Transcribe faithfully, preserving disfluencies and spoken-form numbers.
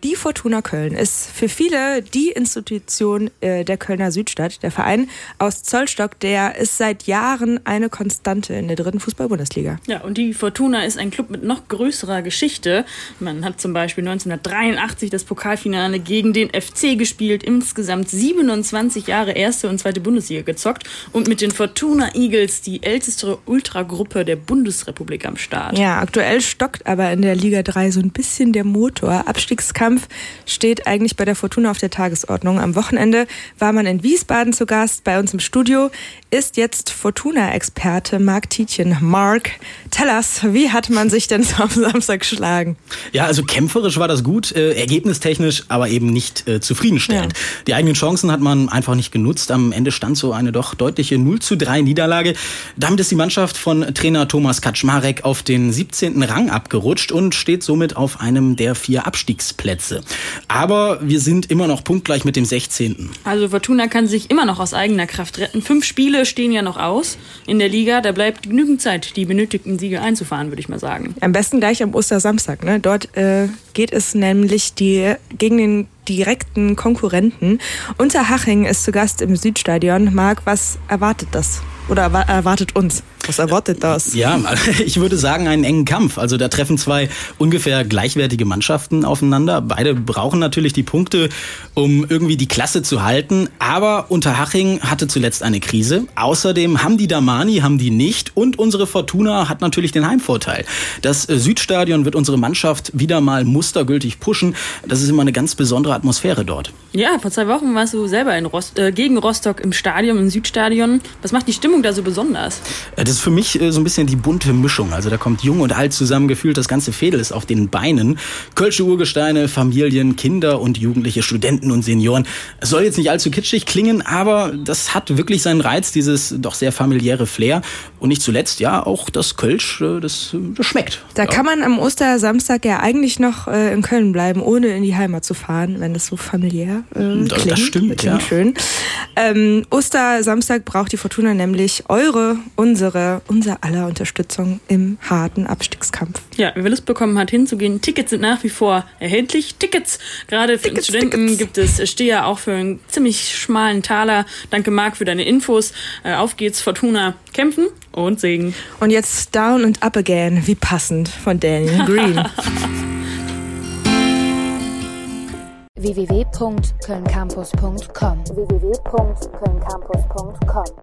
Die Fortuna Köln ist für viele die Institution äh, der Kölner Südstadt. Der Verein aus Zollstock, der ist seit Jahren eine Konstante in der dritten Fußball-Bundesliga. Ja, und die Fortuna ist ein Club mit noch größerer Geschichte. Man hat zum Beispiel neunzehnhundertdreiundachtzig das Pokalfinale gegen den F C gespielt, insgesamt siebenundzwanzig Jahre erste und zweite Bundesliga gezockt und mit den Fortuna Eagles die älteste Ultragruppe der Bundesrepublik am Start. Ja, aktuell stockt aber in der Liga drei so ein bisschen der Motor. Abstiegskampf steht eigentlich bei der Fortuna auf der Tagesordnung. Am Wochenende war man in Wiesbaden zu Gast. Bei uns im Studio ist jetzt Fortuna-Experte Marc Tietjen. Marc, tell us, wie hat man sich denn am Samstag geschlagen? Ja, also kämpferisch war das gut, äh, ergebnistechnisch aber eben nicht äh, zufriedenstellend. Ja. Die eigenen Chancen hat man einfach nicht genutzt. Am Ende stand so eine doch deutliche null zu drei Niederlage. Damit ist die Mannschaft von Trainer Thomas Kaczmarek auf den siebzehnten Rang abgerutscht und steht somit auf einem der vier Abstiegsplätze. Aber wir sind immer noch punktgleich mit dem sechzehnten Also Fortuna kann sich immer noch aus eigener Kraft retten. Fünf Spiele stehen ja noch aus in der Liga. Da bleibt genügend Zeit, die benötigten Siege einzufahren, würde ich mal sagen. Am besten gleich am Ostersamstag. Ne? Dort äh, geht es nämlich die, gegen den direkten Konkurrenten. Unterhaching ist zu Gast im Südstadion. Marc, was erwartet das? Oder erwartet uns? Was erwartet das? Ja, ich würde sagen, einen engen Kampf. Also da treffen zwei ungefähr gleichwertige Mannschaften aufeinander. Beide brauchen natürlich die Punkte, um irgendwie die Klasse zu halten. Aber Unterhaching hatte zuletzt eine Krise. Außerdem haben die Damani, haben die nicht. Und unsere Fortuna hat natürlich den Heimvorteil. Das Südstadion wird unsere Mannschaft wieder mal mustergültig pushen. Das ist immer eine ganz besondere Atmosphäre dort. Ja, vor zwei Wochen warst du selber in Rost- äh, gegen Rostock im Stadion, im Südstadion. Was macht die Stimmung da so besonders? Das ist für mich so ein bisschen die bunte Mischung. Also da kommt Jung und Alt zusammen, gefühlt das ganze Fädel ist auf den Beinen. Kölsche Urgesteine, Familien, Kinder und Jugendliche, Studenten und Senioren. Es soll jetzt nicht allzu kitschig klingen, aber das hat wirklich seinen Reiz, dieses doch sehr familiäre Flair. Und nicht zuletzt, ja, auch das Kölsch, das, das schmeckt. Da ja. kann man am Ostersamstag ja eigentlich noch äh, in Köln bleiben, ohne in die Heimat zu fahren, wenn das so familiär äh, klingt. Das, das stimmt, klingt ja. schön. Ähm, Ostersamstag braucht die Fortuna nämlich eure, unsere, unser aller Unterstützung im harten Abstiegskampf. Ja, wer Lust bekommen hat, hinzugehen. Tickets sind nach wie vor erhältlich. Tickets, gerade für Tickets, Studenten Tickets. Gibt es, stehe ja auch für einen ziemlich schmalen Taler. Danke, Marc, für deine Infos. Äh, auf geht's, Fortuna kämpfen und Segen. Und jetzt Down and Up Again, wie passend, von Daniel Green. w w w punkt köln campus punkt com w w w punkt köln campus punkt com